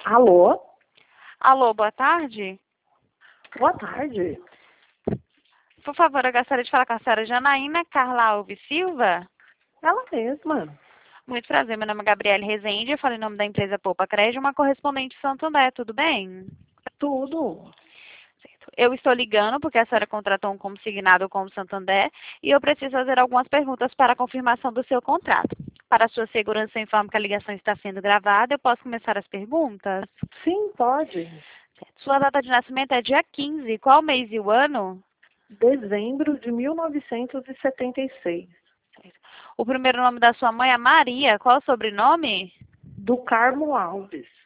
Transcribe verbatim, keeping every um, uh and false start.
Alô? Alô, boa tarde. Boa tarde. Por favor, eu gostaria de falar com a senhora Janaína Carla Alves Silva. Ela mesma. Muito prazer, meu nome é Gabriele Rezende, eu falo em nome da empresa Poupa Crédito, uma correspondente de Santo André, tudo bem? Tudo. Certo. Eu estou ligando porque a senhora contratou um consignado com o Santander e eu preciso fazer algumas perguntas para a confirmação do seu contrato. Para a sua segurança, eu informo que a ligação está sendo gravada. Eu posso começar as perguntas? Sim, pode. Certo. Sua data de nascimento é dia quinze. Qual mês e o ano? Dezembro de mil novecentos e setenta e seis. O primeiro nome da sua mãe é Maria. Qual o sobrenome? Do Carmo Alves.